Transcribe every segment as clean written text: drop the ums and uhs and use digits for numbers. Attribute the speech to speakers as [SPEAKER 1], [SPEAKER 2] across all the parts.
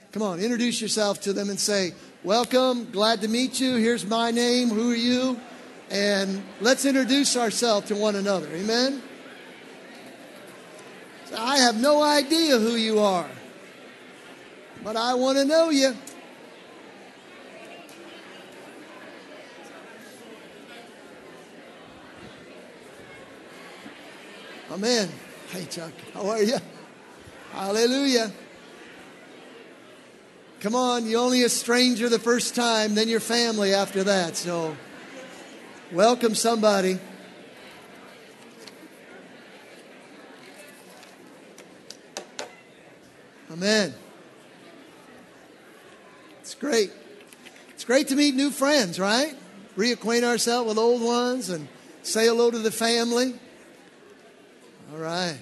[SPEAKER 1] Come on, introduce yourself to them and say, welcome, glad to meet you. Here's my name. Who are you? And let's introduce ourselves to one another. Amen? So I have no idea who you are, but I want to know you. Amen. Hey, Chuck, how are you? Hallelujah. Come on, you're only a stranger the first time, then your family after that. So, welcome somebody. Amen. It's great. It's great to meet new friends, right? Reacquaint ourselves with old ones and say hello to the family. All right.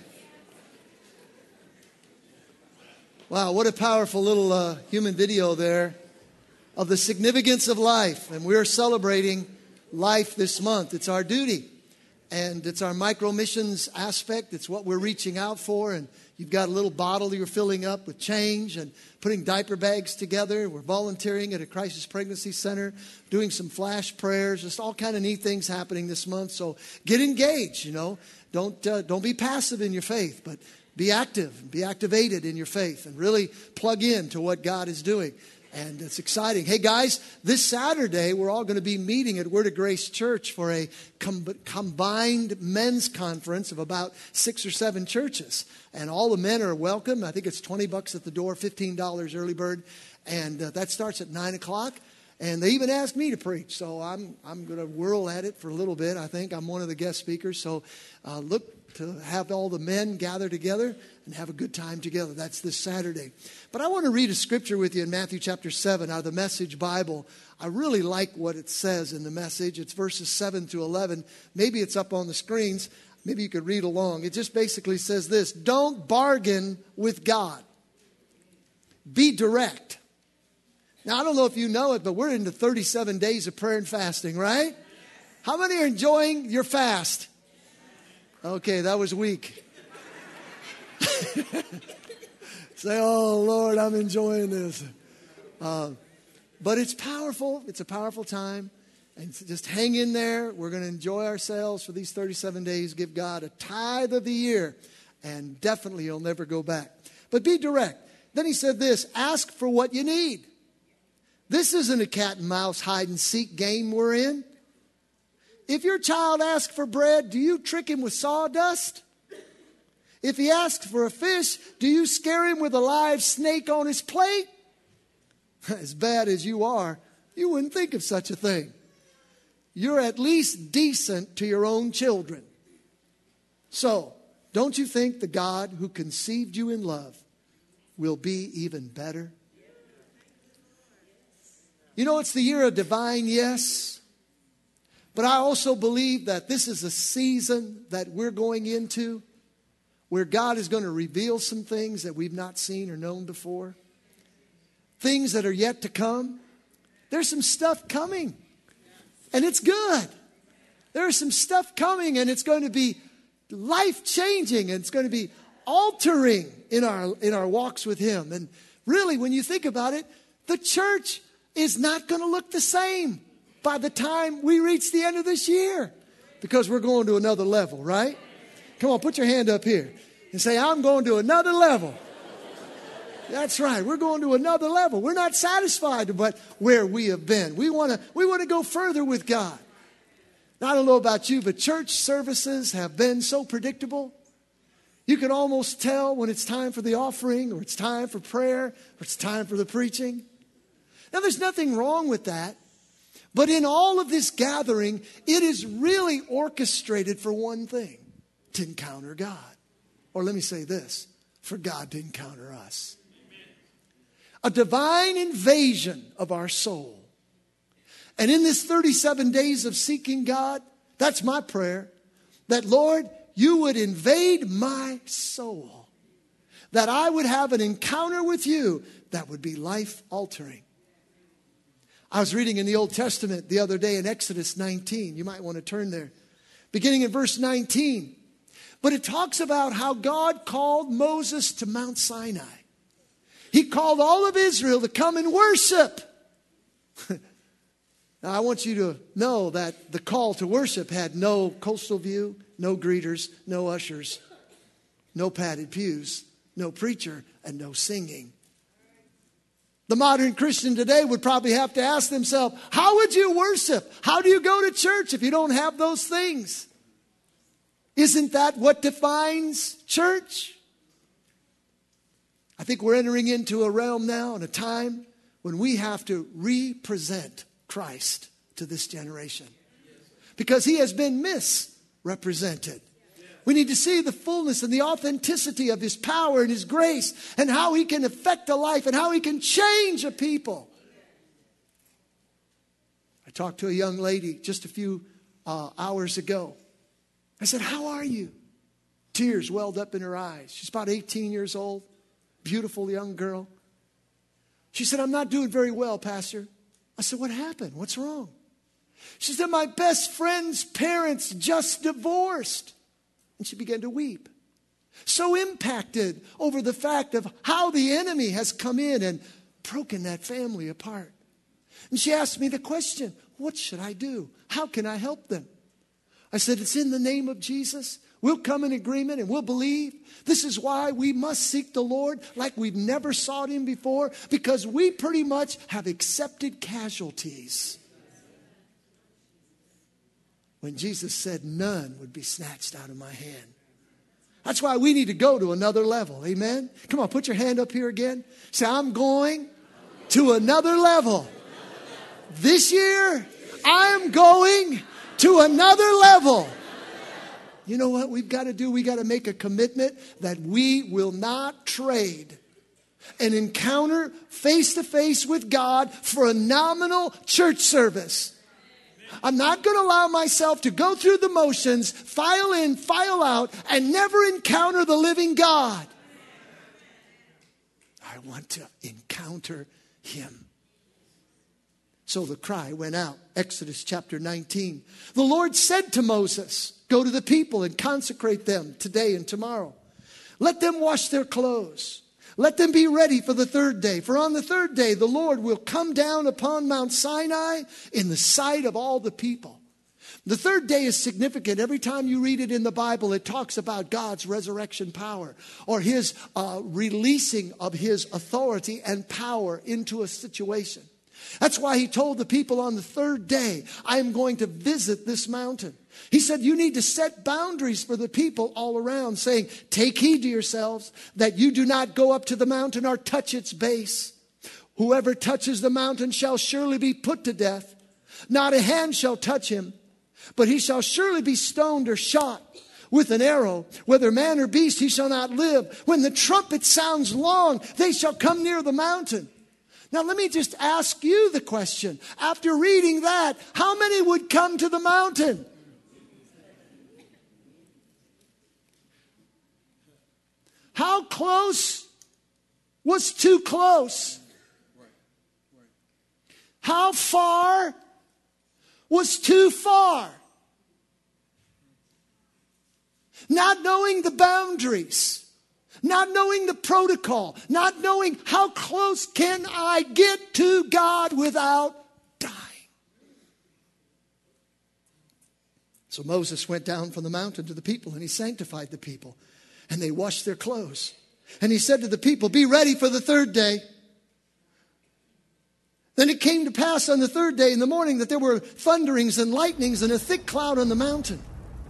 [SPEAKER 1] Wow, what a powerful little human video there of the significance of life. And we're celebrating life this month. It's our duty. And it's our micro missions aspect. It's what we're reaching out for. And you've got a little bottle you're filling up with change and putting diaper bags together. We're volunteering at a crisis pregnancy center, doing some flash prayers, just all kind of neat things happening this month. So get engaged, you know. Don't be passive in your faith, but be active, be activated in your faith, and really plug in to what God is doing. And it's exciting. Hey, guys, this Saturday, we're all going to be meeting at Word of Grace Church for a combined men's conference of about 6 or 7 churches. And all the men are welcome. I think it's $20 at the door, $15 early bird. And that starts at 9 o'clock. And they even asked me to preach. So I'm going to whirl at it for a little bit. I think I'm one of the guest speakers. So look to have all the men gather together and have a good time together. That's this Saturday. But I want to read a scripture with you in Matthew chapter 7 out of the Message Bible. I really like what it says in the Message. It's verses 7 to 11. Maybe it's up on the screens. Maybe you could read along. It just basically says this: don't bargain with God. Be direct. Now, I don't know if you know it, but we're into 37 days of prayer and fasting, right? How many are enjoying your fast? Okay, that was weak. Say, oh, Lord, I'm enjoying this. But it's powerful. It's a powerful time. And just hang in there. We're going to enjoy ourselves for these 37 days. Give God a tithe of the year. And definitely you'll never go back. But be direct. Then he said this: ask for what you need. This isn't a cat and mouse hide and seek game we're in. If your child asks for bread, do you trick him with sawdust? If he asks for a fish, do you scare him with a live snake on his plate? As bad as you are, you wouldn't think of such a thing. You're at least decent to your own children. So, don't you think the God who conceived you in love will be even better? You know, it's the year of divine yes. But I also believe that this is a season that we're going into where God is going to reveal some things that we've not seen or known before. Things that are yet to come. There's some stuff coming. And it's good. There's some stuff coming, and it's going to be life-changing, and it's going to be altering in our walks with Him. And really, when you think about it, the church is not going to look the same by the time we reach the end of this year, because we're going to another level, right? Come on, put your hand up here and say, I'm going to another level. That's right. We're going to another level. We're not satisfied with where we have been. We want to go further with God. Now, I don't know about you, but church services have been so predictable. You can almost tell when it's time for the offering, or it's time for prayer, or it's time for the preaching. Now, there's nothing wrong with that. But in all of this gathering, it is really orchestrated for one thing: to encounter God. Or let me say this: for God to encounter us. A divine invasion of our soul. And in this 37 days of seeking God, that's my prayer, that Lord, you would invade my soul. That I would have an encounter with you that would be life-altering. I was reading in the Old Testament the other day in Exodus 19. You might want to turn there. Beginning in verse 19. But it talks about how God called Moses to Mount Sinai. He called all of Israel to come and worship. Now, I want you to know that the call to worship had no coastal view, no greeters, no ushers, no padded pews, no preacher, and no singing. The modern Christian today would probably have to ask themselves, how would you worship? How do you go to church if you don't have those things? Isn't that what defines church? I think we're entering into a realm now and a time when we have to represent Christ to this generation, because he has been misrepresented. We need to see the fullness and the authenticity of his power and his grace and how he can affect a life and how he can change a people. I talked to a young lady just a few hours ago. I said, how are you? Tears welled up in her eyes. She's about 18 years old, beautiful young girl. She said, I'm not doing very well, Pastor. I said, what happened? What's wrong? She said, my best friend's parents just divorced. And she began to weep. So impacted over the fact of how the enemy has come in and broken that family apart. And she asked me the question, what should I do? How can I help them? I said, it's in the name of Jesus. We'll come in agreement and we'll believe. This is why we must seek the Lord like we've never sought him before, because we pretty much have accepted casualties. When Jesus said none would be snatched out of my hand. That's why we need to go to another level. Amen? Come on, put your hand up here again. Say, I'm going to another level. This year, I'm going to another level. You know what we've got to do? We've got to make a commitment that we will not trade an encounter face-to-face with God for a nominal church service. I'm not going to allow myself to go through the motions, file in, file out, and never encounter the living God. I want to encounter him. So the cry went out. Exodus chapter 19. The Lord said to Moses, go to the people and consecrate them today and tomorrow. Let them wash their clothes. Let them be ready for the third day. For on the third day, the Lord will come down upon Mount Sinai in the sight of all the people. The third day is significant. Every time you read it in the Bible, it talks about God's resurrection power or his releasing of his authority and power into a situation. That's why he told the people on the third day, I am going to visit this mountain. He said, you need to set boundaries for the people all around, saying, take heed to yourselves that you do not go up to the mountain or touch its base. Whoever touches the mountain shall surely be put to death. Not a hand shall touch him, but he shall surely be stoned or shot with an arrow. Whether man or beast, he shall not live. When the trumpet sounds long, they shall come near the mountain. Now, let me just ask you the question. After reading that, how many would come to the mountain? How close was too close? How far was too far? Not knowing the boundaries. Not knowing the protocol, not knowing how close can I get to God without dying. So Moses went down from the mountain to the people and he sanctified the people and they washed their clothes. And he said to the people, be ready for the third day. Then it came to pass on the third day in the morning that there were thunderings and lightnings and a thick cloud on the mountain.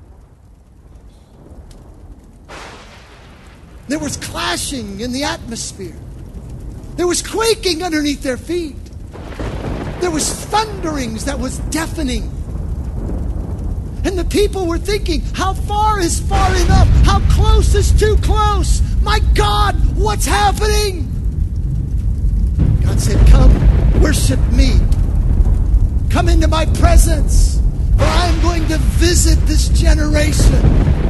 [SPEAKER 1] There was clashing in the atmosphere. There was quaking underneath their feet. There was thunderings that was deafening. And the people were thinking, how far is far enough? How close is too close? My God, what's happening? God said, come, worship me. Come into my presence, for I am going to visit this generation.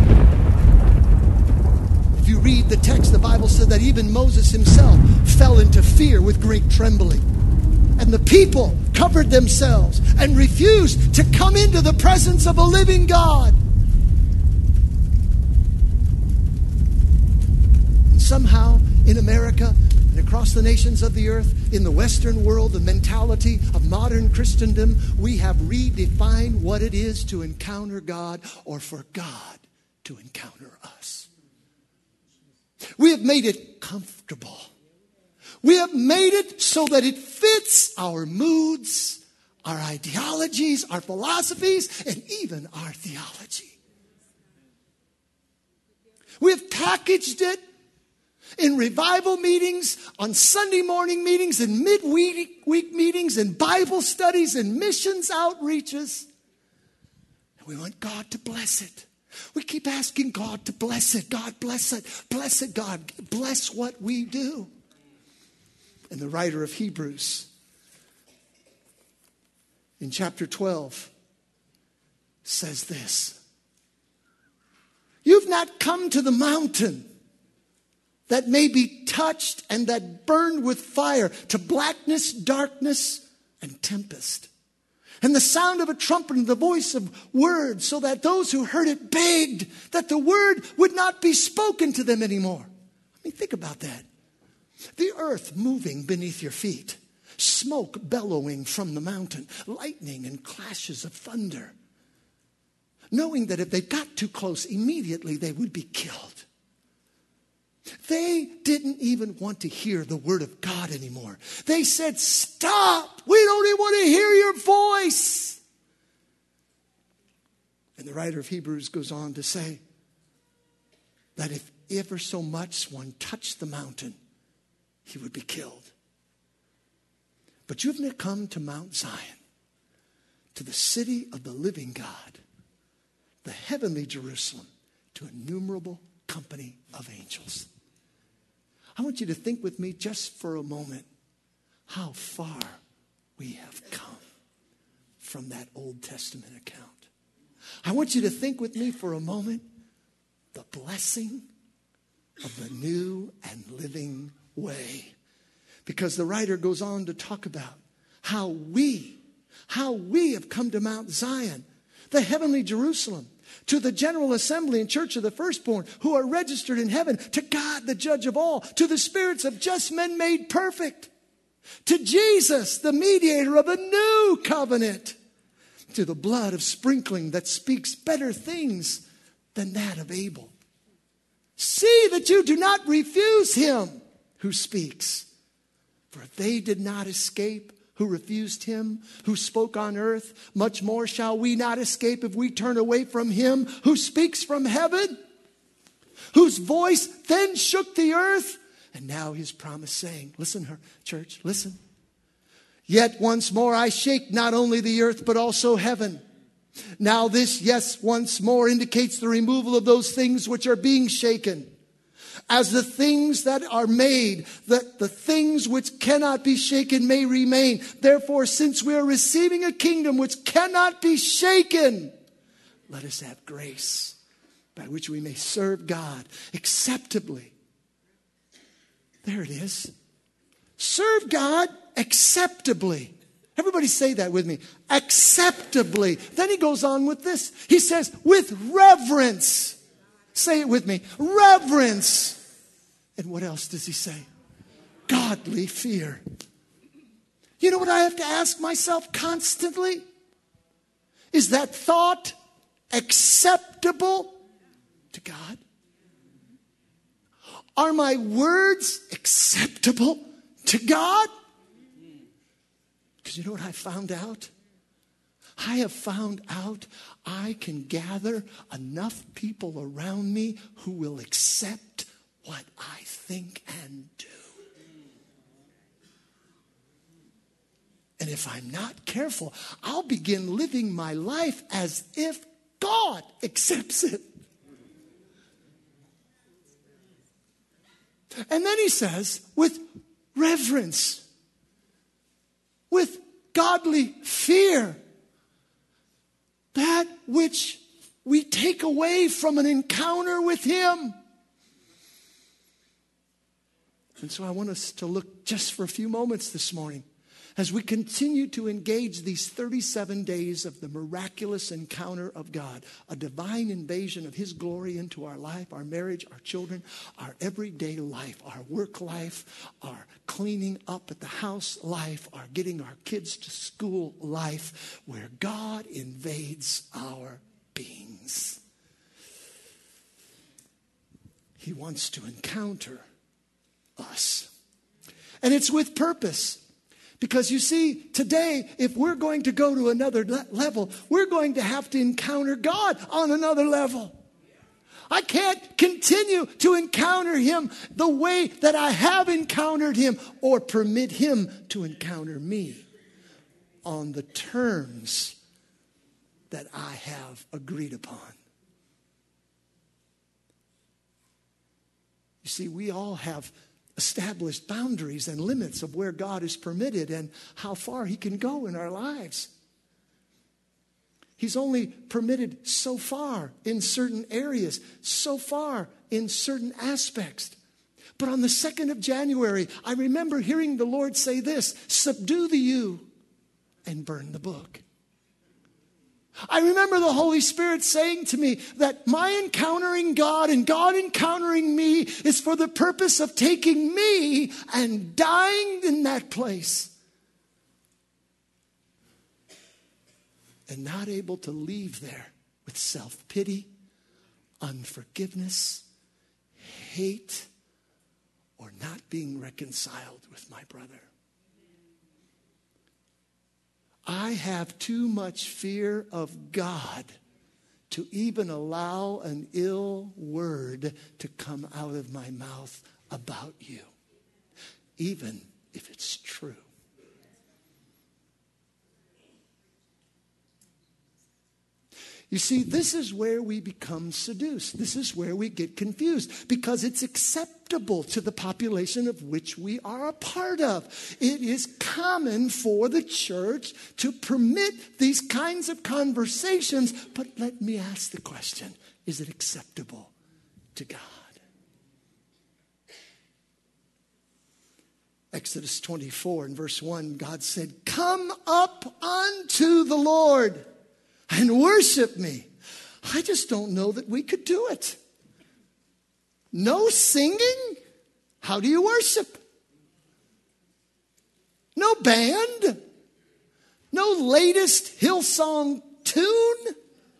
[SPEAKER 1] If you read the text, the Bible said that even Moses himself fell into fear with great trembling. And the people covered themselves and refused to come into the presence of a living God. And somehow in America and across the nations of the earth, in the Western world, the mentality of modern Christendom, we have redefined what it is to encounter God or for God to encounter us. We have made it comfortable. We have made it so that it fits our moods, our ideologies, our philosophies, and even our theology. We have packaged it in revival meetings, on Sunday morning meetings, in midweek meetings, in Bible studies, in missions outreaches. And we want God to bless it. We keep asking God to bless it. God, bless it. Bless it, God. Bless what we do. And the writer of Hebrews, in chapter 12, says this. You've not come to the mountain that may be touched and that burned with fire, to blackness, darkness, and tempest, and the sound of a trumpet and the voice of words, so that those who heard it begged that the word would not be spoken to them anymore. I mean, think about that. The earth moving beneath your feet, smoke bellowing from the mountain, lightning and clashes of thunder, knowing that if they got too close, immediately they would be killed. They didn't even want to hear the word of God anymore. They said, stop! We don't even want to hear your voice. And the writer of Hebrews goes on to say that if ever so much one touched the mountain, he would be killed. But you've now come to Mount Zion, to the city of the living God, the heavenly Jerusalem, to an innumerable company of angels. I want you to think with me just for a moment how far we have come from that Old Testament account. I want you to think with me for a moment the blessing of the new and living way. Because the writer goes on to talk about how we have come to Mount Zion, the heavenly Jerusalem, to the general assembly and church of the firstborn who are registered in heaven, to God, the judge of all, to the spirits of just men made perfect, to Jesus, the mediator of a new covenant, to the blood of sprinkling that speaks better things than that of Abel. See that you do not refuse him who speaks. For if they did not escape who refused him, who spoke on earth, much more shall we not escape if we turn away from him who speaks from heaven, whose voice then shook the earth. And now his promise saying, listen, church, listen. Yet once more I shake not only the earth, but also heaven. Now this, yes, once more indicates the removal of those things which are being shaken. As the things that are made, that the things which cannot be shaken may remain. Therefore, since we are receiving a kingdom which cannot be shaken, let us have grace by which we may serve God acceptably. There it is. Serve God acceptably. Everybody say that with me. Acceptably. Then he goes on with this. He says, with reverence. Say it with me. Reverence. And what else does he say? Godly fear. You know what I have to ask myself constantly? Is that thought acceptable to God? Are my words acceptable to God? Because you know what I found out? I have found out I can gather enough people around me who will accept what I think and do. And if I'm not careful, I'll begin living my life as if God accepts it. And then he says, with reverence, with godly fear, that which we take away from an encounter with him. And so I want us to look just for a few moments this morning as we continue to engage these 37 days of the miraculous encounter of God, a divine invasion of His glory into our life, our marriage, our children, our everyday life, our work life, our cleaning up at the house life, our getting our kids to school life, where God invades our beings. He wants to encounter us. And it's with purpose. Because you see, today, if we're going to go to another level, we're going to have to encounter God on another level. I can't continue to encounter Him the way that I have encountered Him, or permit Him to encounter me on the terms that I have agreed upon. You see, we all have established boundaries and limits of where God is permitted and how far He can go in our lives. He's only permitted so far in certain areas, so far in certain aspects. But on the 2nd of January, I remember hearing the Lord say this: subdue the you and burn the book. I remember the Holy Spirit saying to me that my encountering God and God encountering me is for the purpose of taking me and dying in that place. And not able to leave there with self-pity, unforgiveness, hate, or not being reconciled with my brother. I have too much fear of God to even allow an ill word to come out of my mouth about you, even if it's true. You see, this is where we become seduced. This is where we get confused, because it's acceptable to the population of which we are a part of. It is common for the church to permit these kinds of conversations. But let me ask the question, is it acceptable to God? Exodus 24 and verse 1, God said, "Come up unto the Lord and worship me." I just don't know that we could do it. No singing? How do you worship? No band? No latest Hillsong tune?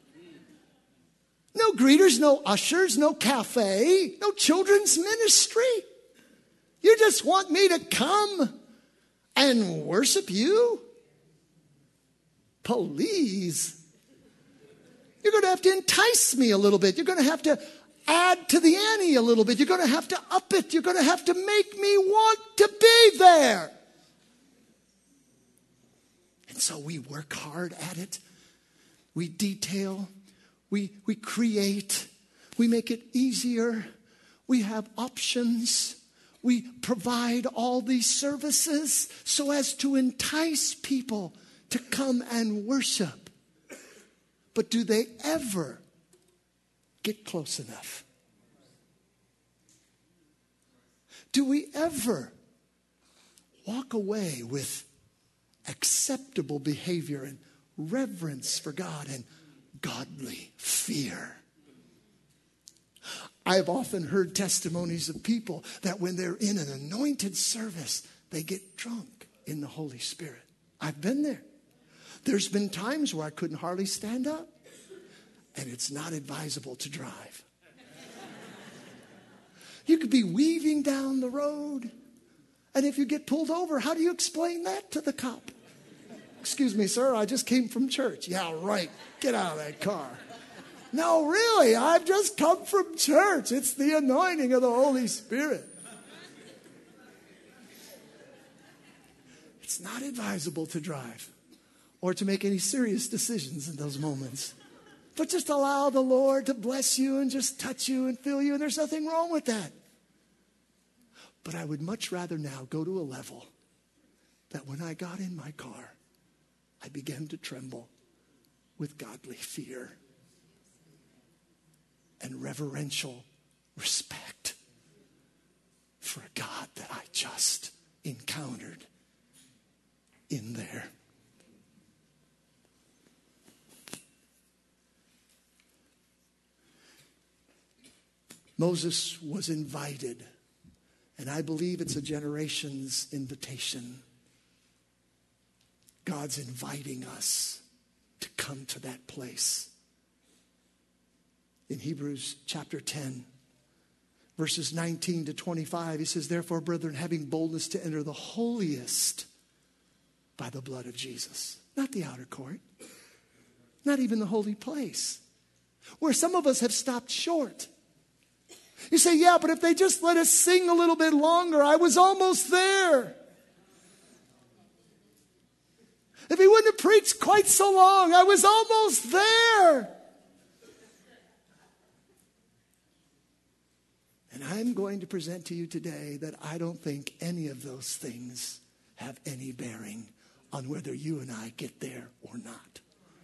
[SPEAKER 1] No greeters, no ushers, no cafe, no children's ministry. You just want me to come and worship you? Please. You're going to have to entice me a little bit. You're going to have to add to the ante a little bit. You're going to have to up it. You're going to have to make me want to be there. And so we work hard at it. We detail. We create. We make it easier. We have options. We provide all these services so as to entice people to come and worship. But do they ever get close enough? Do we ever walk away with acceptable behavior and reverence for God and godly fear? I have often heard testimonies of people that when they're in an anointed service, they get drunk in the Holy Spirit. I've been there. There's been times where I couldn't hardly stand up. And it's not advisable to drive. You could be weaving down the road. And if you get pulled over, how do you explain that to the cop? "Excuse me, sir, I just came from church." "Yeah, right. Get out of that car." "No, really, I've just come from church. It's the anointing of the Holy Spirit." It's not advisable to drive or to make any serious decisions in those moments. But just allow the Lord to bless you and just touch you and fill you. And there's nothing wrong with that. But I would much rather now go to a level that when I got in my car, I began to tremble with godly fear and reverential respect for a God that I just encountered in there. Moses was invited, and I believe it's a generation's invitation. God's inviting us to come to that place. In Hebrews chapter 10, verses 19 to 25, he says, therefore, brethren, having boldness to enter the holiest by the blood of Jesus. Not the outer court, not even the holy place, where some of us have stopped short. You say, yeah, but if they just let us sing a little bit longer, I was almost there. If he wouldn't have preached quite so long, I was almost there. And I'm going to present to you today that I don't think any of those things have any bearing on whether you and I get there or not.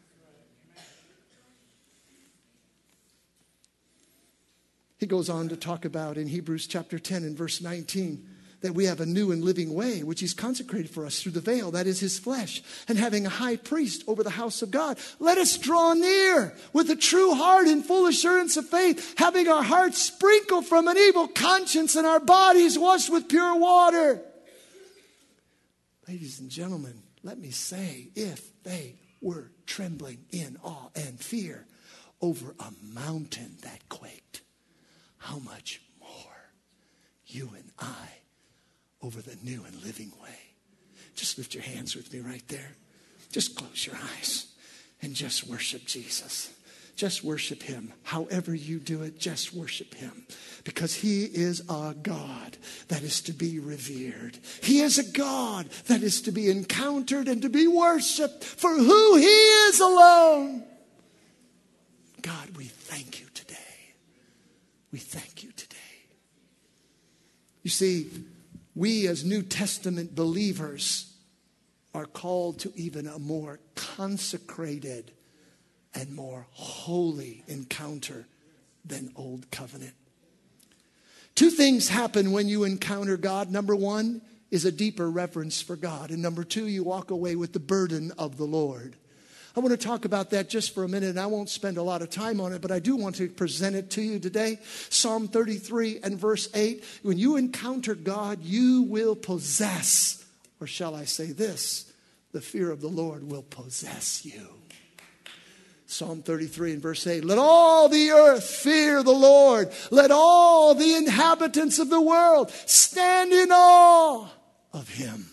[SPEAKER 1] He goes on to talk about in Hebrews chapter 10 and verse 19 that we have a new and living way, which he's consecrated for us through the veil, that is his flesh, and having a high priest over the house of God. Let us draw near with a true heart and full assurance of faith, having our hearts sprinkled from an evil conscience and our bodies washed with pure water. Ladies and gentlemen, let me say, if they were trembling in awe and fear over a mountain that quaked, how much more you and I over the new and living way. Just lift your hands with me right there. Just close your eyes and just worship Jesus. Just worship him. However you do it, just worship him. Because he is a God that is to be revered. He is a God that is to be encountered and to be worshiped for who he is alone. God, we thank you today. We thank you today. You see, we as New Testament believers are called to even a more consecrated and more holy encounter than Old Covenant. Two things happen when you encounter God. Number one is a deeper reverence for God. And number two, you walk away with the burden of the Lord. I want to talk about that just for a minute, and I won't spend a lot of time on it, but I do want to present it to you today. Psalm 33 and verse 8, when you encounter God, you will possess, or shall I say this, the fear of the Lord will possess you. Psalm 33 and verse 8, let all the earth fear the Lord. Let all the inhabitants of the world stand in awe of him.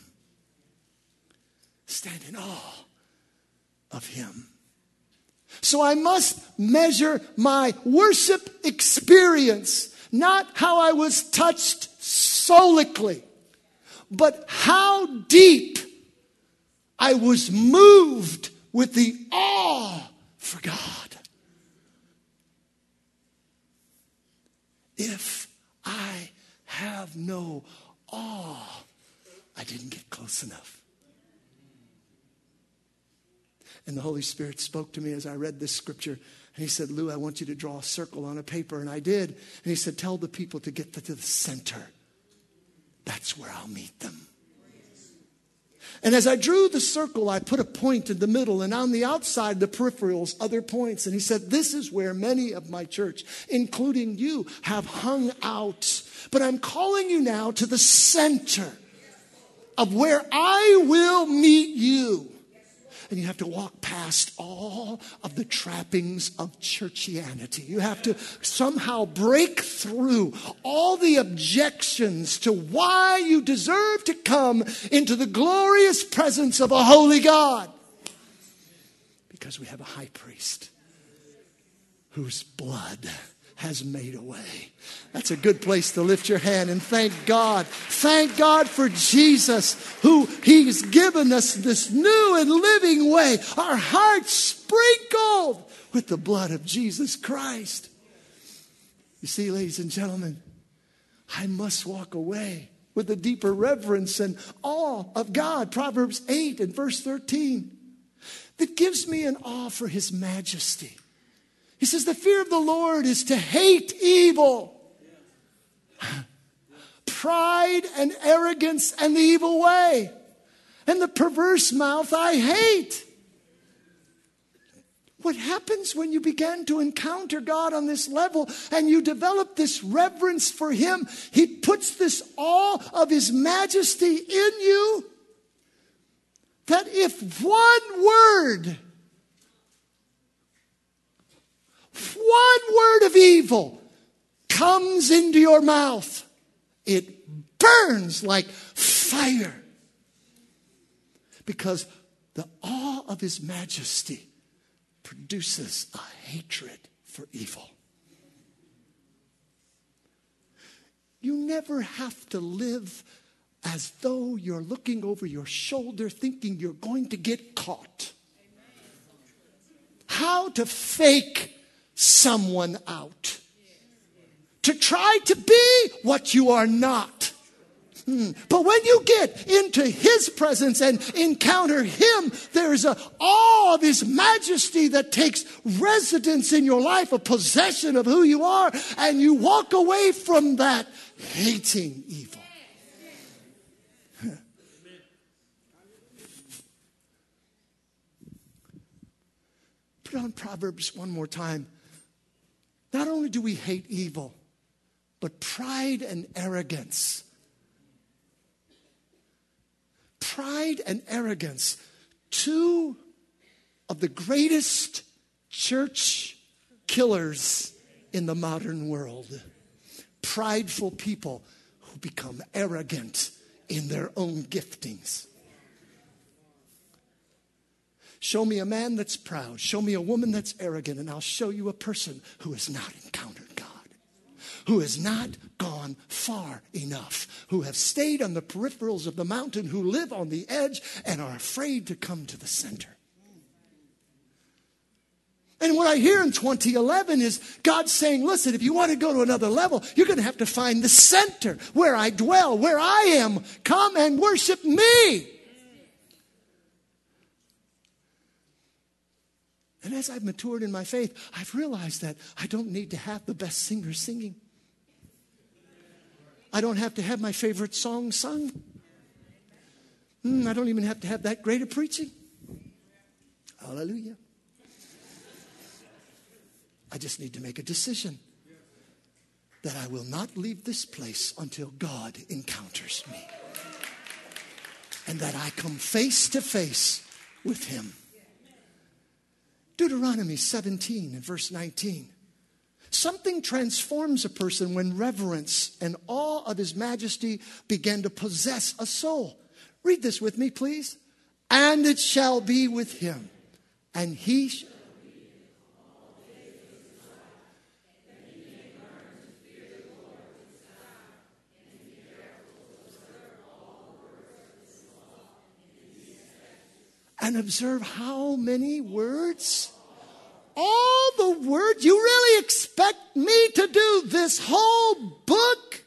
[SPEAKER 1] Stand in awe of him. So I must measure my worship experience, not how I was touched solically, but how deep I was moved with the awe for God. If I have no awe, I didn't get close enough. And the Holy Spirit spoke to me as I read this scripture. And he said, Lou, I want you to draw a circle on a paper. And I did. And he said, tell the people to get to the center. That's where I'll meet them. And as I drew the circle, I put a point in the middle. And on the outside, the peripherals, other points. And he said, this is where many of my church, including you, have hung out. But I'm calling you now to the center of where I will meet you. And you have to walk past all of the trappings of churchianity. You have to somehow break through all the objections to why you deserve to come into the glorious presence of a holy God. Because we have a high priest whose blood has made a way. That's a good place to lift your hand and thank God. Thank God for Jesus, who he's given us this new and living way. Our hearts sprinkled with the blood of Jesus Christ. You see, ladies and gentlemen, I must walk away with a deeper reverence and awe of God. Proverbs 8 and verse 13. That gives me an awe for his majesty. He says, the fear of the Lord is to hate evil, pride and arrogance and the evil way. and the perverse mouth I hate. What happens when you begin to encounter God on this level and you develop this reverence for Him? He puts this awe of His majesty in you, that if one word of evil comes into your mouth, it burns like fire. Because the awe of His majesty produces a hatred for evil. You never have to live as though you're looking over your shoulder thinking you're going to get caught. How to fake someone out. To try to be what you are not. But when you get into His presence and encounter Him, there's an awe of His majesty that takes residence in your life, a possession of who you are, and you walk away from that hating evil. Put on Proverbs one more time. Not only do we hate evil, but pride and arrogance. Pride and arrogance, two of the greatest church killers in the modern world. Prideful people who become arrogant in their own giftings. Show me a man that's proud. Show me a woman that's arrogant, and I'll show you a person who has not encountered God. Who has not gone far enough, who have stayed on the peripherals of the mountain, who live on the edge and are afraid to come to the center. And what I hear in 2011 is God saying, listen, if you want to go to another level, you're going to have to find the center where I dwell, where I am. Come and worship me. And as I've matured in my faith, I've realized that I don't need to have the best singer singing. I don't have to have my favorite song sung. I don't even have to have that great a preaching. Hallelujah. I just need to make a decision that I will not leave this place until God encounters me. And that I come face to face with Him. Deuteronomy 17 and verse 19. Something transforms a person when reverence and awe of His majesty begin to possess a soul. Read this with me, please. And it shall be with him, and he shall be all the days of his life, that he may learn to fear the Lord his God, and to be careful to observe all the words of His law and His statutes. And observe how many words? All the words? You really expect me to do this whole book?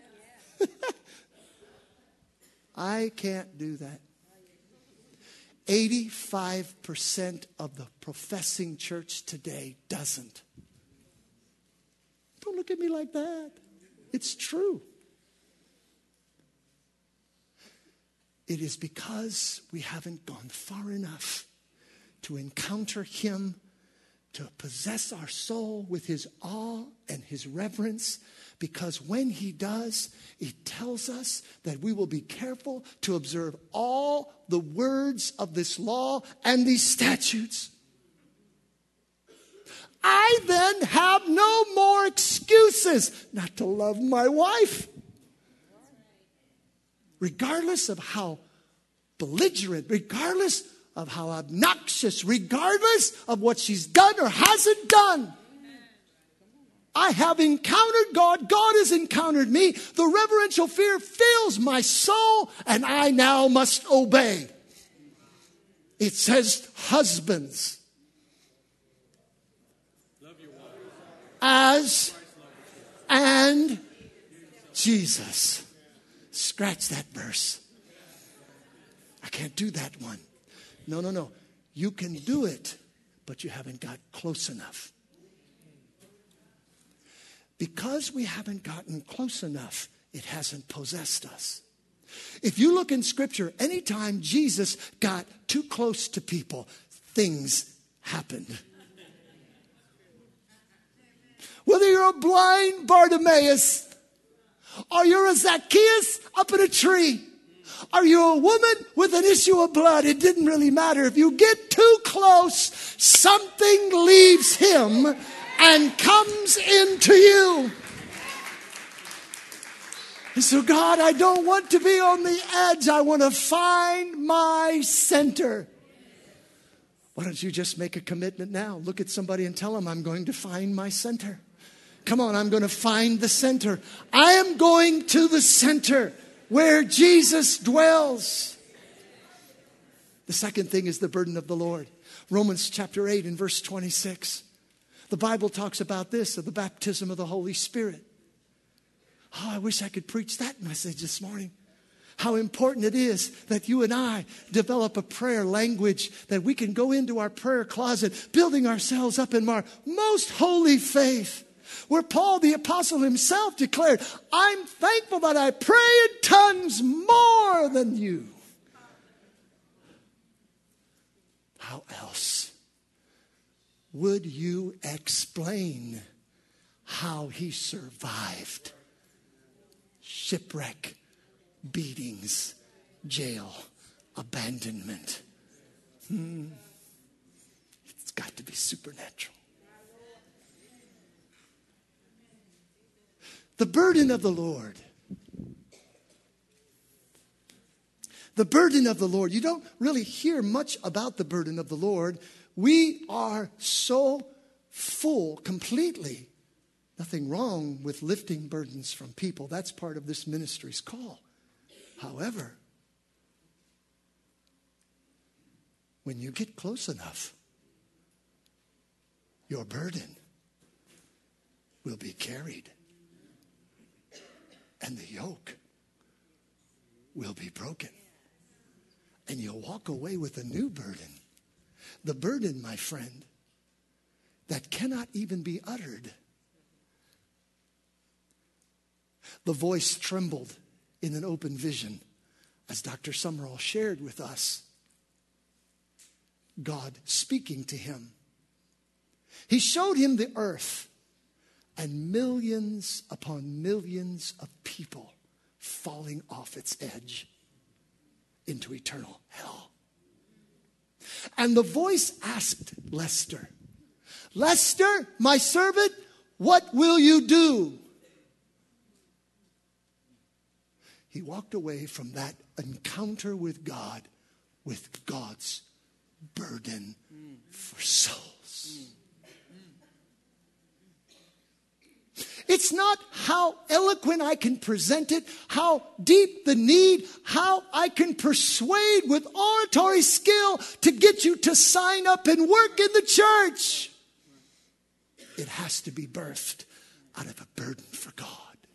[SPEAKER 1] I can't do that. 85% of the professing church today doesn't. Don't look at me like that. It's true. It is because we haven't gone far enough to encounter Him, to possess our soul with His awe and His reverence, because when He does, it tells us that we will be careful to observe all the words of this law and these statutes. I then have no more excuses not to love my wife. Regardless of how belligerent, regardless of how obnoxious, regardless of what she's done or hasn't done. I have encountered God. God has encountered me. The reverential fear fills my soul, and I now must obey. It says, husbands, as and Jesus. Scratch that verse. I can't do that one. No. You can do it, but you haven't got close enough. Because we haven't gotten close enough, it hasn't possessed us. If you look in Scripture, anytime Jesus got too close to people, things happened. Whether you're a blind Bartimaeus, or you're a Zacchaeus up in a tree, or you're a woman with an issue of blood, it didn't really matter. If you get too close, something leaves him and comes into you. And so, God, I don't want to be on the edge. I want to find my center. Why don't you just make a commitment now? Look at somebody and tell them, I'm going to find my center. Come on, I'm going to find the center. I am going to the center where Jesus dwells. The second thing is the burden of the Lord. Romans chapter 8 and verse 26. The Bible talks about this, of the baptism of the Holy Spirit. Oh, I wish I could preach that message this morning. How important it is that you and I develop a prayer language that we can go into our prayer closet, building ourselves up in our most holy faith. Where Paul the apostle himself declared, I'm thankful that I pray in tongues more than you. How else would you explain how he survived shipwreck, beatings, jail, abandonment? It's got to be supernatural. The burden of the Lord. The burden of the Lord. You don't really hear much about the burden of the Lord. We are so full completely. Nothing wrong with lifting burdens from people. That's part of this ministry's call. However, when you get close enough, your burden will be carried. And the yoke will be broken. And you'll walk away with a new burden. The burden, my friend, that cannot even be uttered. The voice trembled in an open vision as Dr. Summerall shared with us. God speaking to him. He showed him the earth. And millions upon millions of people falling off its edge into eternal hell. And the voice asked Lester, Lester, my servant, what will you do? He walked away from that encounter with God with God's burden for souls. It's not how eloquent I can present it, how deep the need, how I can persuade with oratory skill to get you to sign up and work in the church. It has to be birthed out of a burden for God.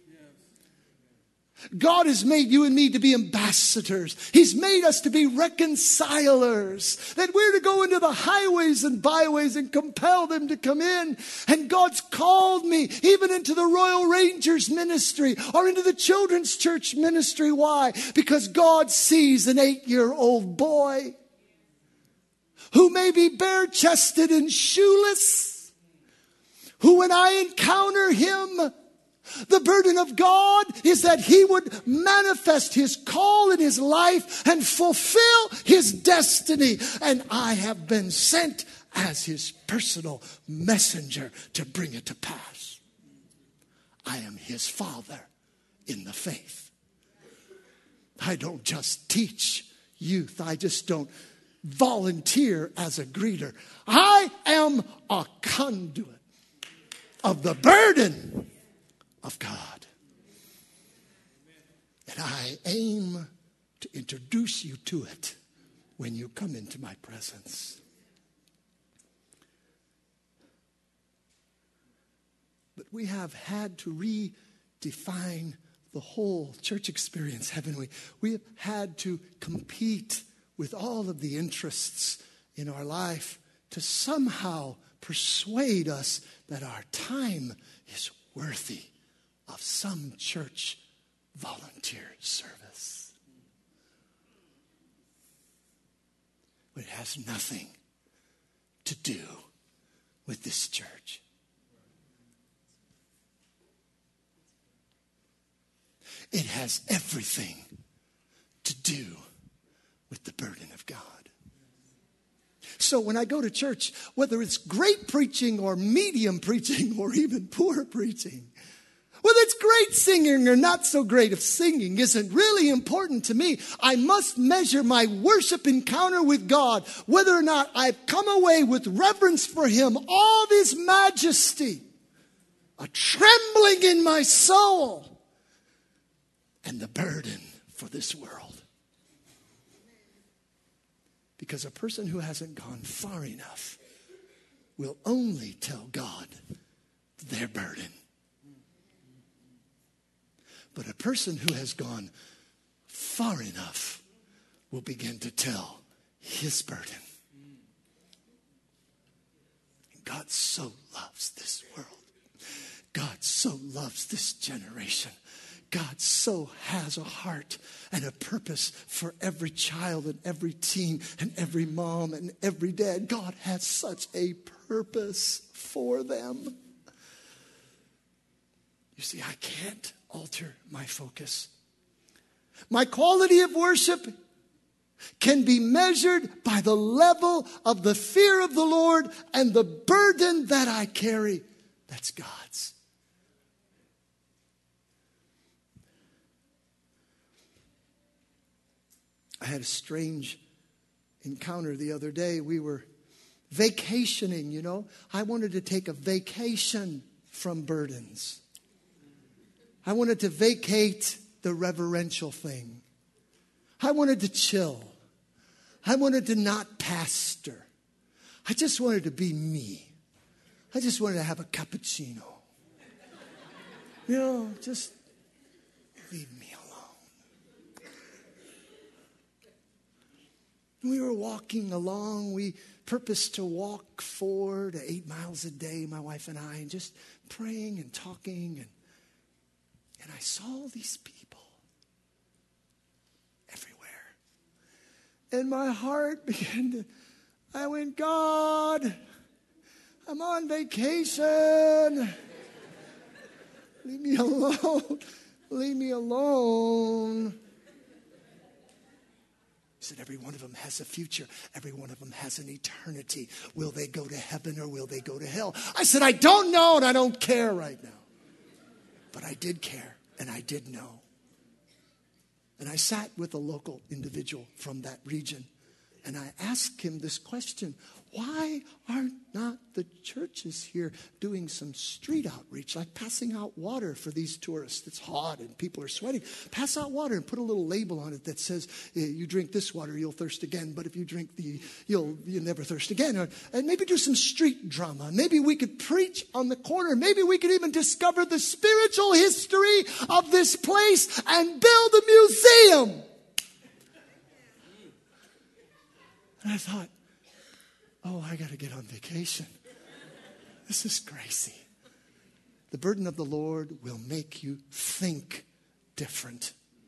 [SPEAKER 1] God has made you and me to be ambassadors. He's made us to be reconcilers. That we're to go into the highways and byways and compel them to come in. And God's called me even into the Royal Rangers ministry or into the children's church ministry. Why? Because God sees an 8-year-old boy who may be bare-chested and shoeless, who when I encounter him, the burden of God is that he would manifest his call in his life and fulfill his destiny. And I have been sent as his personal messenger to bring it to pass. I am his father in the faith. I don't just teach youth. I just don't volunteer as a greeter. I am a conduit of the burden of God. And I aim to introduce you to it when you come into my presence. But we have had to redefine the whole church experience, haven't we? We have had to compete with all of the interests in our life to somehow persuade us that our time is worthy of some church volunteer service. But it has nothing to do with this church. It has everything to do with the burden of God. So when I go to church, whether it's great preaching or medium preaching or even poor preaching, whether it's great singing or not so great of singing isn't really important to me. I must measure my worship encounter with God, whether or not I've come away with reverence for Him, all of His majesty, a trembling in my soul, and the burden for this world. Because a person who hasn't gone far enough will only tell God their burden. But a person who has gone far enough will begin to tell his burden. And God so loves this world. God so loves this generation. God so has a heart and a purpose for every child and every teen and every mom and every dad. God has such a purpose for them. You see, I can't alter my focus. My quality of worship can be measured by the level of the fear of the Lord and the burden that I carry. That's God's. I had a strange encounter the other day. We were vacationing, I wanted to take a vacation from burdens. I wanted to vacate the reverential thing. I wanted to chill. I wanted to not pastor. I just wanted to be me. I just wanted to have a cappuccino. Just leave me alone. We were walking along. We purposed to walk 4 to 8 miles a day, my wife and I, and just praying and talking. And I saw these people everywhere. And my heart I went, God, I'm on vacation. Leave me alone. Leave me alone. He said, every one of them has a future. Every one of them has an eternity. Will they go to heaven or will they go to hell? I said, I don't know and I don't care right now. But I did care and I did know. And I sat with a local individual from that region and I asked him this question. Why are not the churches here doing some street outreach, like passing out water for these tourists? It's hot and people are sweating. Pass out water and put a little label on it that says, you drink this water, you'll thirst again. But if you drink you'll never thirst again. And maybe do some street drama. Maybe we could preach on the corner. Maybe we could even discover the spiritual history of this place and build a museum. And I thought, I got to get on vacation. This is crazy. The burden of the Lord will make you think different.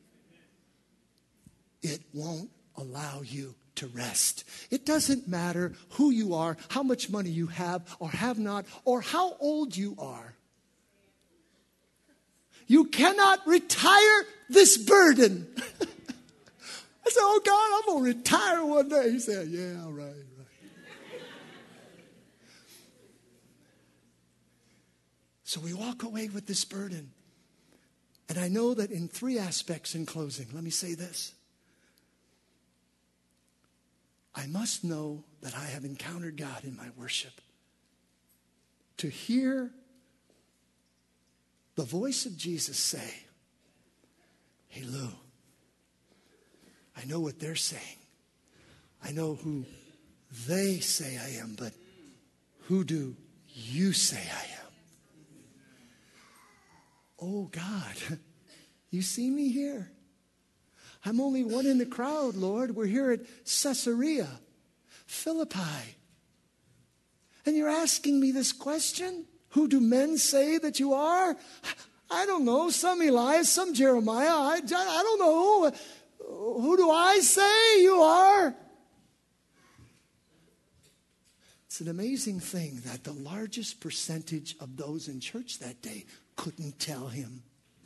[SPEAKER 1] It won't allow you to rest. It doesn't matter who you are, how much money you have or have not, or how old you are. You cannot retire this burden. I said, God, I'm going to retire one day. He said, yeah, right. So we walk away with this burden. And I know that in 3 aspects in closing, let me say this. I must know that I have encountered God in my worship. To hear the voice of Jesus say, hey, Lou, I know what they're saying. I know who they say I am, but who do you say I am? Oh, God, you see me here. I'm only one in the crowd, Lord. We're here at Caesarea Philippi. And you're asking me this question? Who do men say that you are? I don't know. Some Elias, some Jeremiah. I don't know. Who do I say you are? It's an amazing thing that the largest percentage of those in church that day couldn't tell him.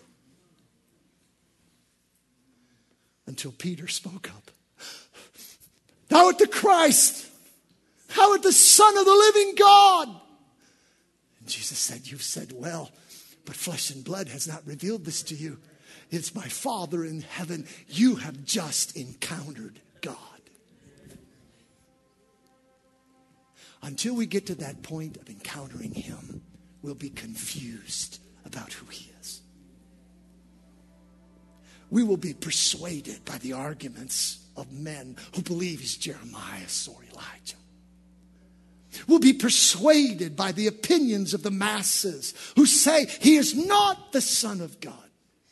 [SPEAKER 1] Until Peter spoke up. Thou art the Christ. Thou art the Son of the living God. And Jesus said, you've said well, but flesh and blood has not revealed this to you. It's my Father in heaven. You have just encountered God. Until we get to that point of encountering him, we'll be confused about who he is. We will be persuaded by the arguments of men who believe he's Jeremiah or Elijah. We'll be persuaded by the opinions of the masses who say he is not the Son of God.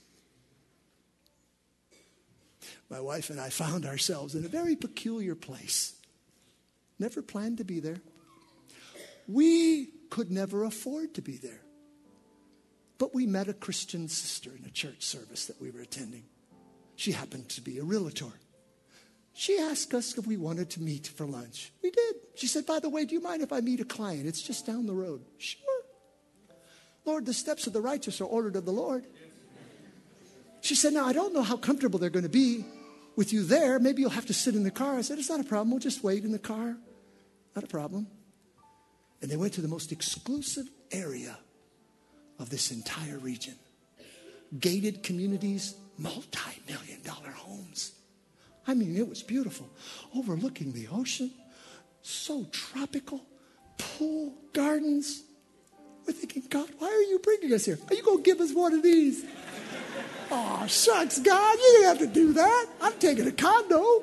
[SPEAKER 1] My wife and I found ourselves in a very peculiar place. Never planned to be there. We could never afford to be there. But we met a Christian sister in a church service that we were attending. She happened to be a realtor. She asked us if we wanted to meet for lunch. We did. She said, by the way, do you mind if I meet a client? It's just down the road. Sure. Lord, the steps of the righteous are ordered of the Lord. She said, now, I don't know how comfortable they're going to be with you there. Maybe you'll have to sit in the car. I said, it's not a problem. We'll just wait in the car. Not a problem. And they went to the most exclusive area of this entire region. Gated communities, multi-million-dollar homes. I mean, it was beautiful. Overlooking the ocean. So tropical. Pool, gardens. We're thinking, God, why are you bringing us here? Are you going to give us one of these? Oh, shucks, God, you didn't have to do that. I'm taking a condo.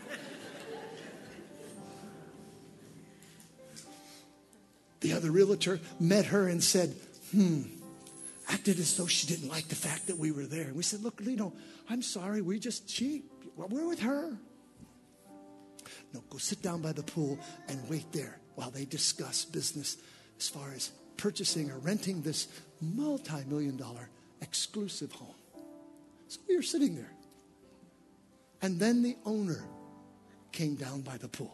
[SPEAKER 1] The other realtor met her and said, acted as though she didn't like the fact that we were there. And we said, look, I'm sorry, we're with her. No, go sit down by the pool and wait there while they discuss business as far as purchasing or renting this multi-million-dollar exclusive home. So we were sitting there. And then the owner came down by the pool.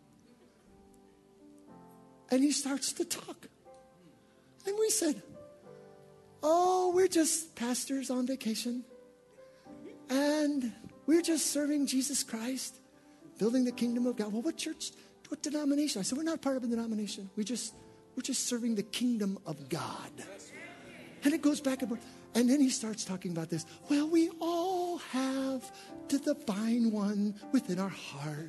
[SPEAKER 1] And he starts to talk. And we said, oh, we're just pastors on vacation. And we're just serving Jesus Christ, building the kingdom of God. Well, what church, what denomination? I said, we're not part of a denomination. We're just serving the kingdom of God. And it goes back and forth. And then he starts talking about this. Well, we all have the divine one within our heart.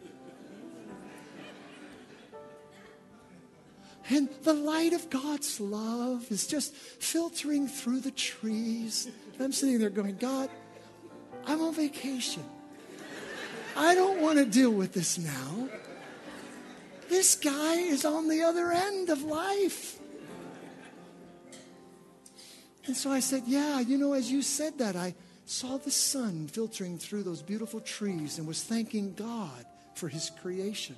[SPEAKER 1] And the light of God's love is just filtering through the trees. And I'm sitting there going, God, I'm on vacation. I don't want to deal with this now. This guy is on the other end of life. And so I said, yeah, as you said that, I saw the sun filtering through those beautiful trees and was thanking God for his creation.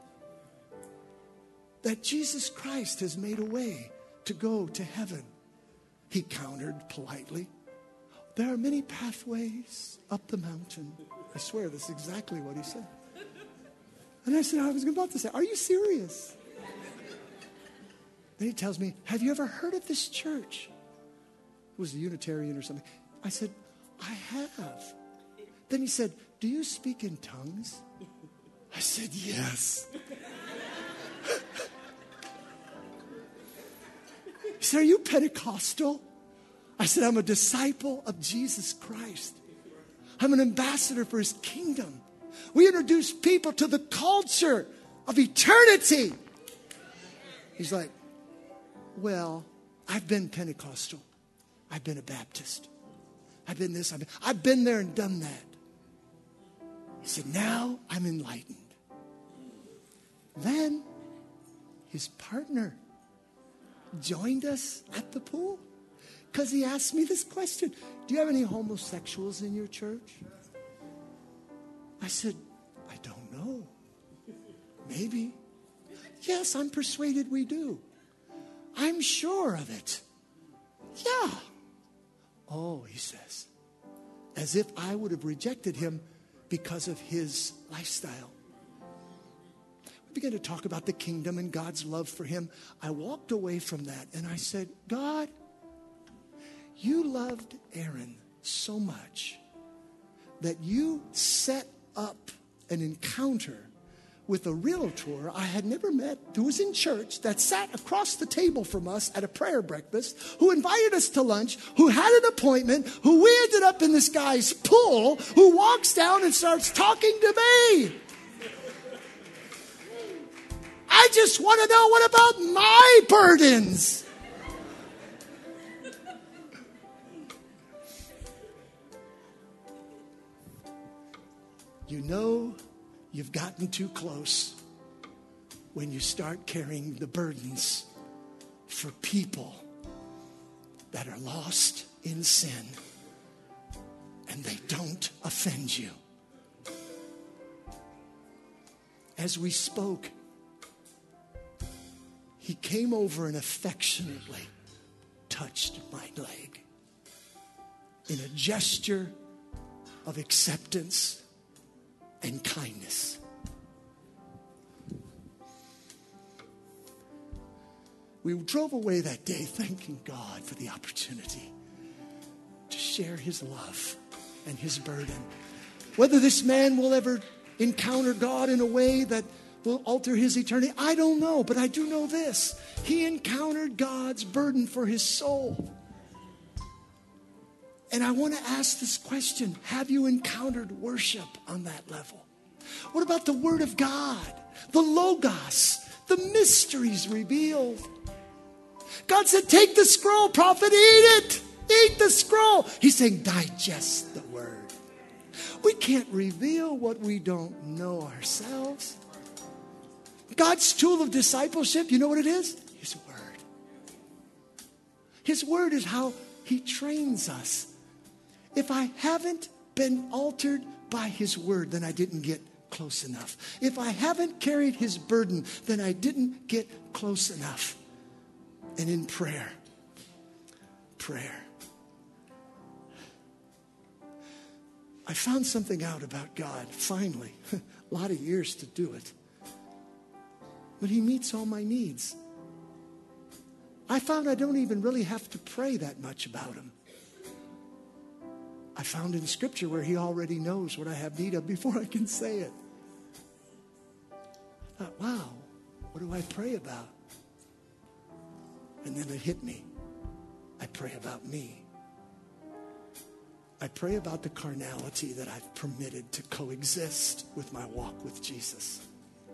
[SPEAKER 1] That Jesus Christ has made a way to go to heaven. He countered politely. There are many pathways up the mountain. I swear this is exactly what he said. And I said, I was about to say, are you serious? Then he tells me, have you ever heard of this church? It was a Unitarian or something. I said, I have. Then he said, do you speak in tongues? I said, yes. He said, are you Pentecostal? I said, I'm a disciple of Jesus Christ. I'm an ambassador for his kingdom. We introduce people to the culture of eternity. He's like, well, I've been Pentecostal. I've been a Baptist. I've been this. I've been there and done that. He said, now I'm enlightened. Then his partner joined us at the pool because he asked me this question. Do you have any homosexuals in your church? I said, I don't know. Maybe. Yes, I'm persuaded we do. I'm sure of it. Yeah. Oh, he says, as if I would have rejected him because of his lifestyle. I began to talk about the kingdom and God's love for him. I walked away from that and I said, God, you loved Aaron so much that you set up an encounter with a realtor I had never met who was in church, that sat across the table from us at a prayer breakfast, who invited us to lunch, who had an appointment, who we ended up in this guy's pool, who walks down and starts talking to me. I just want to know, what about my burdens? You know you've gotten too close when you start carrying the burdens for people that are lost in sin and they don't offend you. As we spoke, he came over and affectionately touched my leg in a gesture of acceptance and kindness. We drove away that day thanking God for the opportunity to share his love and his burden. Whether this man will ever encounter God in a way that will alter his eternity, I don't know, but I do know this. He encountered God's burden for his soul. And I want to ask this question: have you encountered worship on that level? What about the Word of God, the Logos, the mysteries revealed? God said, take the scroll, prophet, eat it. Eat the scroll. He's saying, digest the Word. We can't reveal what we don't know ourselves. God's tool of discipleship, you know what it is? His Word. His Word is how he trains us. If I haven't been altered by his Word, then I didn't get close enough. If I haven't carried his burden, then I didn't get close enough. And in prayer, I found something out about God, finally. A lot of years to do it. But he meets all my needs. I found I don't even really have to pray that much about him. I found in Scripture where he already knows what I have need of before I can say it. I thought, wow, what do I pray about? And then it hit me. I pray about me. I pray about the carnality that I've permitted to coexist with my walk with Jesus.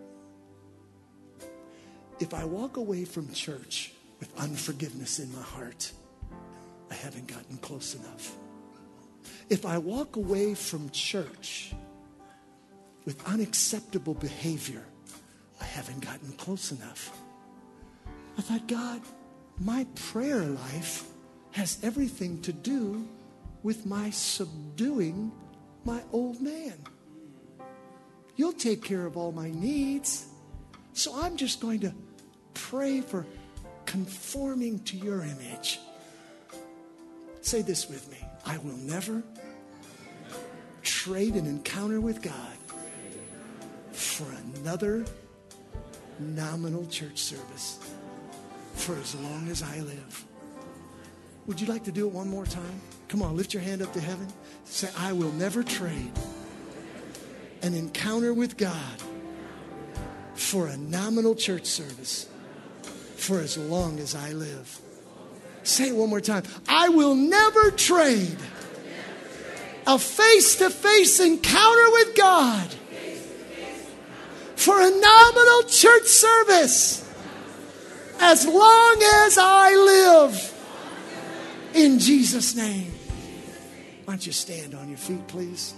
[SPEAKER 1] If I walk away from church with unforgiveness in my heart, I haven't gotten close enough. If I walk away from church with unacceptable behavior, I haven't gotten close enough. I thought, God, my prayer life has everything to do with my subduing my old man. You'll take care of all my needs. So I'm just going to pray for conforming to your image. Say this with me. I will never trade an encounter with God for another nominal church service for as long as I live. Would you like to do it one more time? Come on, lift your hand up to heaven. Say, I will never trade an encounter with God for a nominal church service for as long as I live. Say it one more time. I will never trade a face-to-face encounter with God for a nominal church service as long as I live. In Jesus' name. Why don't you stand on your feet, please?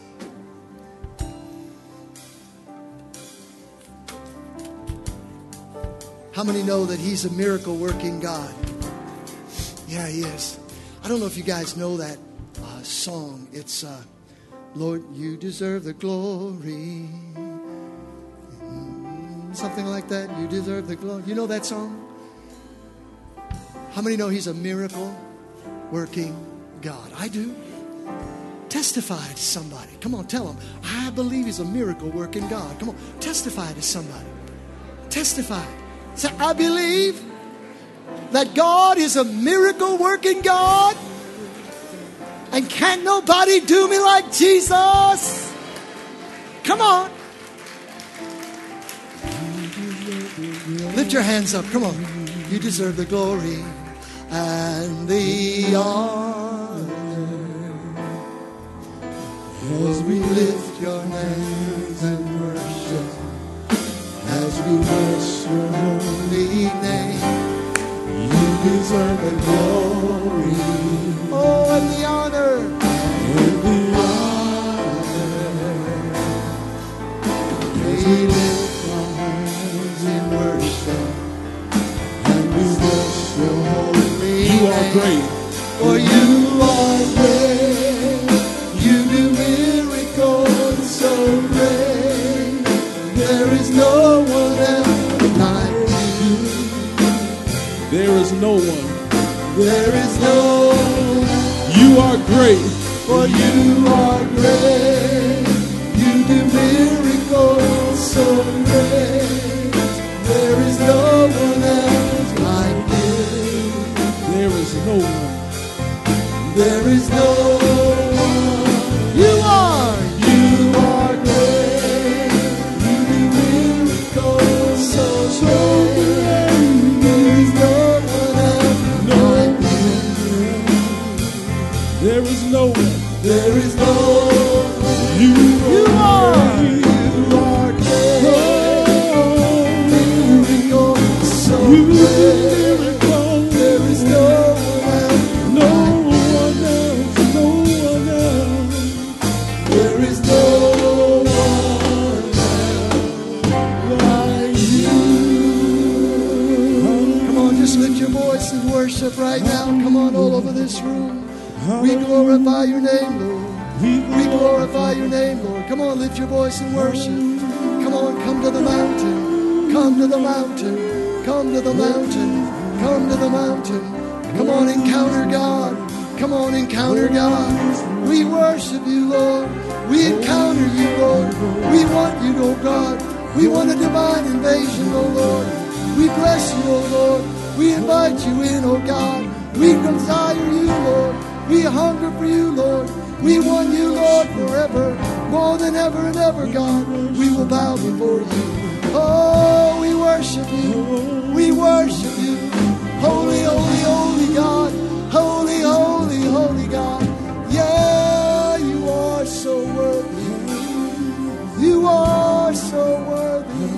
[SPEAKER 1] How many know that he's a miracle-working God? Yeah, he is. I don't know if you guys know that song. It's, Lord, you deserve the glory. Something like that. You deserve the glory. You know that song? How many know he's a miracle-working God? I do. Testify to somebody. Come on, tell them. I believe he's a miracle-working God. Come on, testify to somebody. Testify. Say, I believe that God is a miracle working God. And can't nobody do me like Jesus. Come on. Lift your hands up. Come on. You deserve the glory and the honor as we lift your hands and worship, as we bless your holy name. You deserve the glory, oh, and the honor, and the honor. We lift our hands in worship, and we bless your holy name. You are great, for you are great. You do miracles so great. There is no one else like you. There is no one. There is no one. You are great, for you are great. You do miracles so great. There is no one else like you. There is no one. There is no one. You are great. You do miracles so great. There is no one else like you. There is no one. There is no one. You are great. Miracles so great. There is no one else. No one else. No one else. There is no one else like you. Come on, just lift your voice and worship right now. Come on, all over this room. We glorify your name, Lord. We glorify your name, Lord. Come on, lift your voice and worship. Come on, come to the mountain. Come to the mountain. Come to the mountain. Come to the mountain. Come on, encounter God. Come on, encounter God. We worship you, Lord. We encounter you, Lord. We want you, oh God. We want a divine invasion, oh Lord. We bless you, oh Lord. We invite you in, oh God. We desire you, Lord. We hunger for you, Lord. We want you, Lord, forever. More than ever and ever, God. We will bow before you. Oh, we worship you. We worship you. Holy, holy, holy God. Holy, holy, holy God. Yeah, you are so worthy. You are so worthy.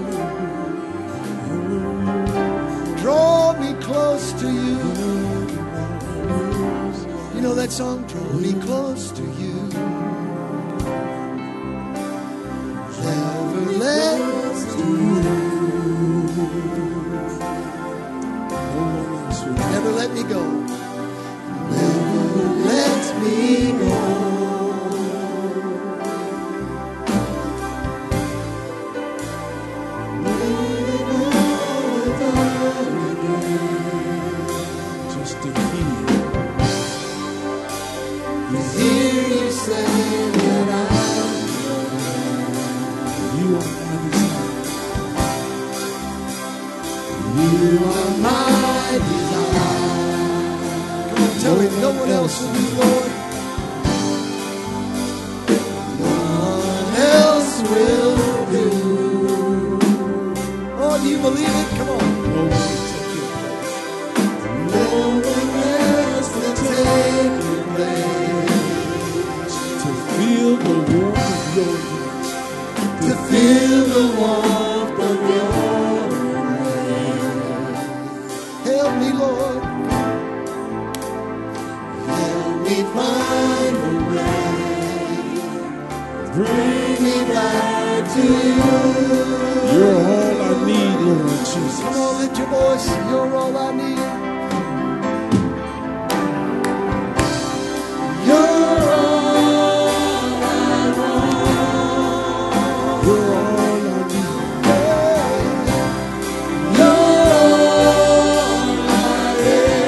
[SPEAKER 1] Draw me close to you. You know that song? Draw me close to you. Never let us do. Never let me go. Never let me go. Just to hear you say that you are my desire. You are my desire. Come on, tell me, no one else will do, Lord. No one else will do. Oh, do you believe it? Come on. No one else will take your place. To feel the warmth of your embrace. To feel the warmth of your embrace. Help me, Lord. Help me find a way. Bring me back to you. You're all I need, Lord Jesus. Come on, lift your voice. You're all I need. You're all I want. You're all I need. You're all I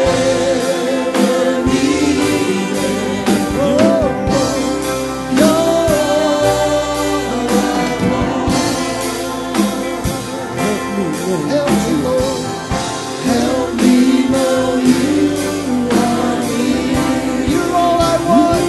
[SPEAKER 1] ever needed. Oh, you're all I want. Help me. Help me, Lord. Help me know you are near. You're all I want.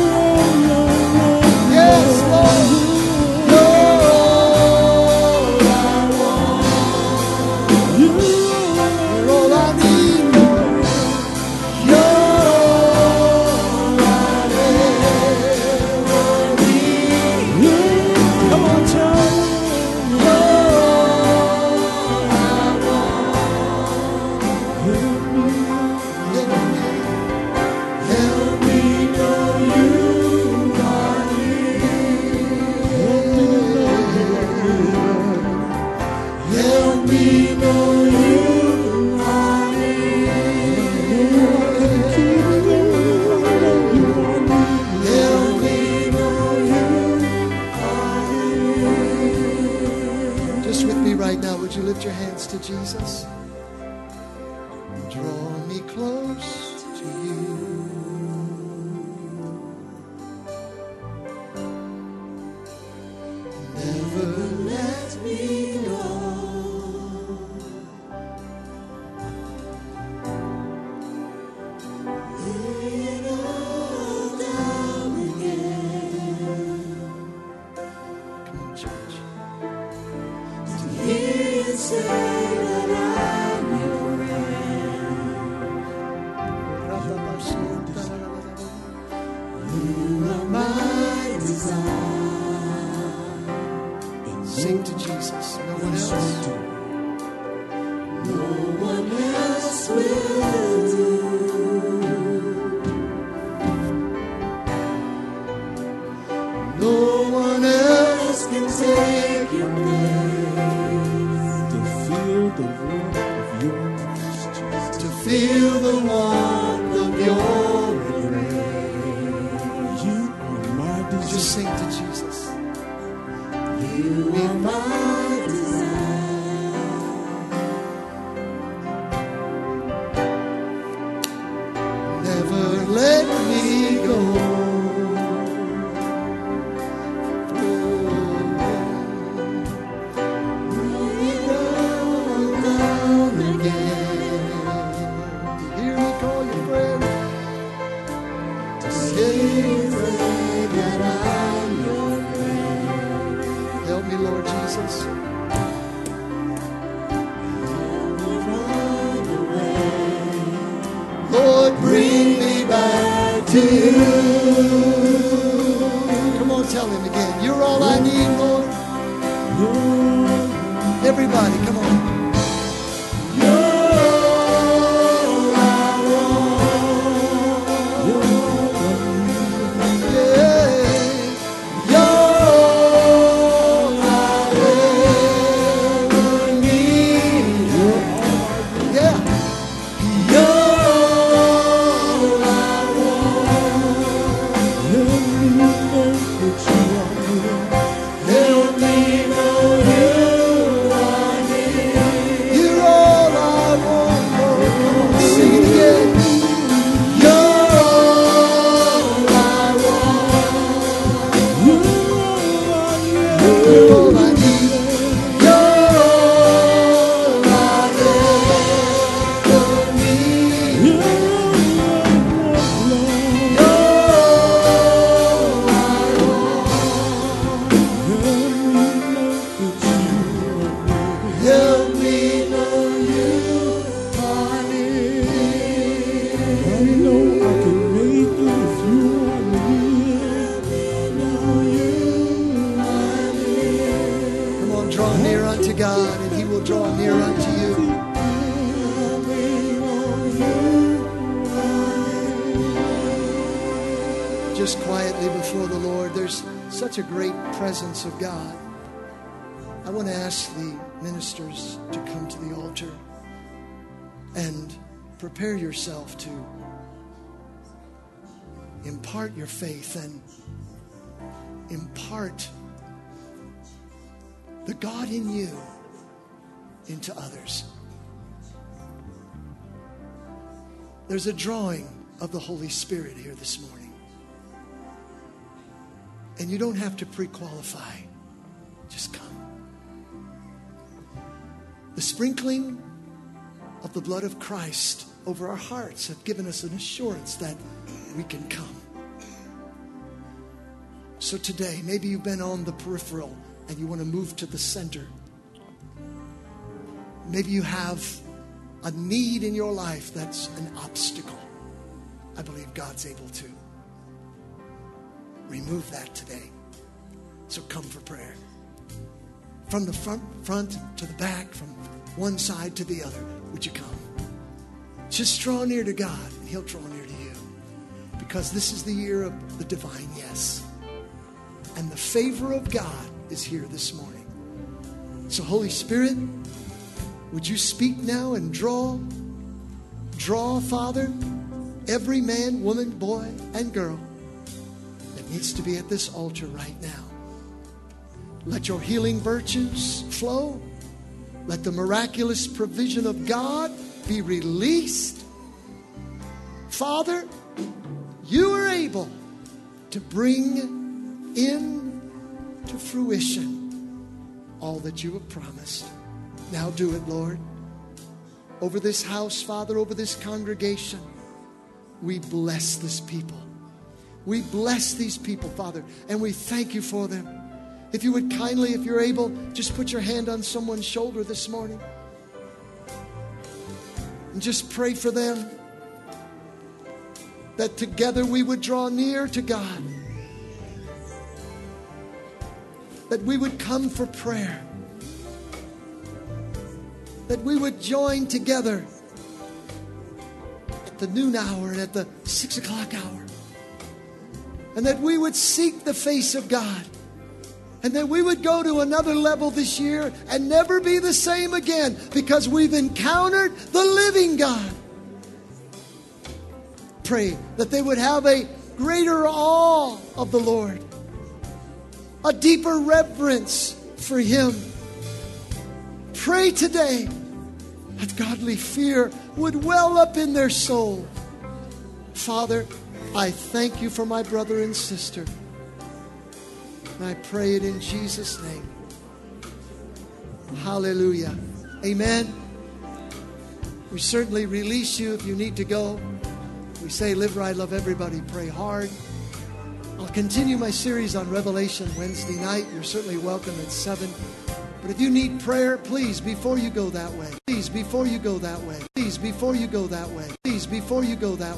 [SPEAKER 1] Yes, Lord. You're all I want. You're all I need, Lord. You're all I ever need. Come on, church. Would you lift your hands to Jesus? Draw me close to you. Never let me go. Lay it all down again. Come on, church. Say that I'm your friend. You are my desire. Sing to Jesus. No one else. No one else will do. No one else can take your place. The warmth of yours, to feel the warmth of your embrace. You are my desire. Just sing to Jesus. You are my desire. Never let me go. Lord, bring me back to you. Come on, tell him again. You're all I need, Lord. Everybody, come on. God, and he will draw near unto you. Just quietly before the Lord, there's such a great presence of God. I want to ask the ministers to come to the altar and prepare yourself to impart your faith and impart the God in you into others. There's a drawing of the Holy Spirit here this morning. And you don't have to pre-qualify. Just come. The sprinkling of the blood of Christ over our hearts have given us an assurance that we can come. So today, maybe you've been on the peripheral and you want to move to the center. Maybe you have a need in your life that's an obstacle. I believe God's able to remove that today. So come for prayer. From the front to the back, from one side to the other, would you come? Just draw near to God and He'll draw near to you. Because this is the year of the divine yes. And the favor of God is here this morning. So Holy Spirit, would you speak now and draw, Father, every man, woman, boy, and girl that needs to be at this altar right now. Let your healing virtues flow. Let the miraculous provision of God be released. Father, you are able to bring into fruition all that you have promised. Now do it, Lord. Over this house, Father, over this congregation, we bless this people. We bless these people, Father, and we thank you for them. If you would kindly, if you're able, just put your hand on someone's shoulder this morning and just pray for them, that together we would draw near to God, that we would come for prayer, that we would join together at the noon hour and at the 6 o'clock hour, and that we would seek the face of God, and that we would go to another level this year and never be the same again, because we've encountered the living God. Pray that they would have a greater awe of the Lord, a deeper reverence for Him. Pray today that godly fear would well up in their soul. Father, I thank you for my brother and sister. And I pray it in Jesus' name. Hallelujah. Amen. We certainly release you if you need to go. We say, live right, love everybody, pray hard. I'll continue my series on Revelation Wednesday night. You're certainly welcome at 7. But if you need prayer, please, before you go that way. Please, before you go that way. Please, before you go that way. Please, before you go that way.